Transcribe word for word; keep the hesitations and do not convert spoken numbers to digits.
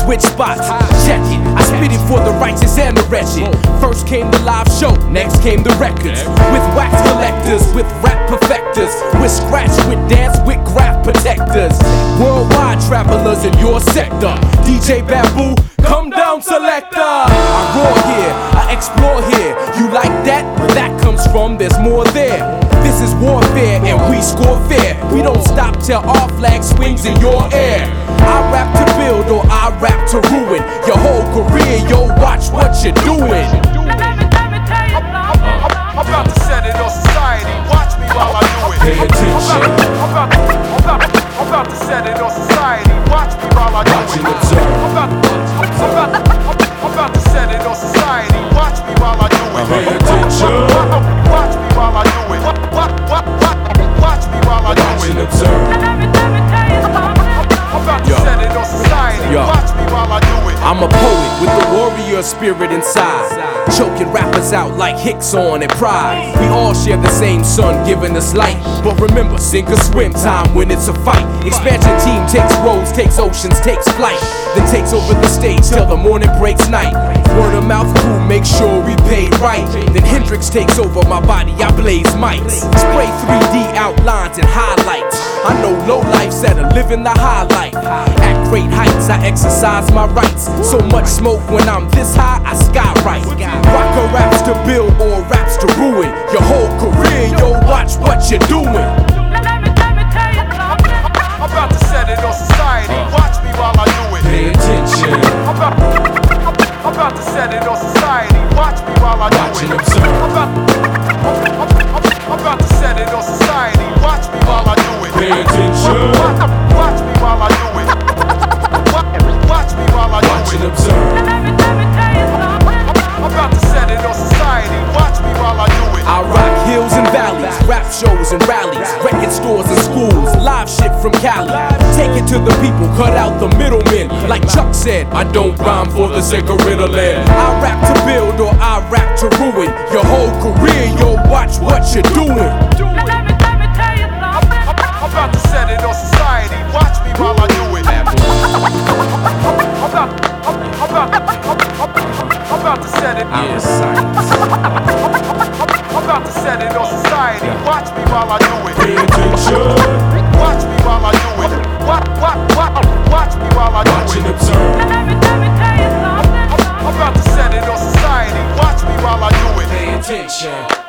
switch spots. Check it, I spit it for the righteous and the wretched. First came the live show, next came the records. With wax collectors, with rap perfecters, with scratch, with dance, with graph protectors. Worldwide travelers in your sector. D J Bamboo, come down selector. I roar here, I explore here. You like that? Where that comes from, there's more there. This is warfare and we score fair. We don't stop till our flag swings in your air. I rap to build or I rap to ruin your whole career, yo, watch what you're doing. I'm about to set it on society, watch me while I do it. Pay attention. I'm about, I'm about, I'm about to set it on society, watch me while I do Watch it. and observe. I'm about, I'm about, I'm about to set it on society, watch me while I do it. Pay attention. Watch me while I do it. Watch me while I do Watch and it. observe. I'm about to Yo. set it on society, Yo. watch me while I do it. I'm a poet with the warrior spirit inside, choking rappers out like Hicks on and Pride. We all share the same sun giving us light, but remember, sink or swim time when it's a fight. Expansion team takes roads, takes oceans, takes flight, then takes over the stage till the morning breaks night. Word of mouth crew make sure we paid right. Then Hendrix takes over my body, I blaze mics. Spray three D outlines and highlights. I know low lifes that are living the high life. At great heights I exercise my rights. So much smoke when I'm this high I skywrite. Rocker raps to build or raps to ruin your whole career, yo, watch what you're doing. I'm about to set it on society, watch me while I do it. Pay attention. I'm about, I'm about to set it on society, watch me while I do Watch it. and observe. I'm about, I'm, I'm, I'm about to set it on society, watch me while I do it. Pay attention. Watch, watch me while I do it. Watch, watch me while I do Watch it. and observe. I'm about to set it on society, watch me while I do it. I rock hills and valleys, rap shows and rallies, record stores and schools, live shit from Cali. Take it to the people, cut out the middlemen. Like Chuck said, I don't rhyme for the sake of riddling. I rap to build or I rap to ruin your whole career, yo, watch what you're doing. I'm about to set it on society, watch me while I do it. I'm about, I'm, I'm about, I'm, I'm, I'm about to set it. Yeah, science. I'm about to set it on society, watch me while I do it. Pay attention. Watch me while I do it. Watch, watch, watch, watch me while I Watch do and it. observe. I'm about to set it on society, watch me while I do it. Pay attention.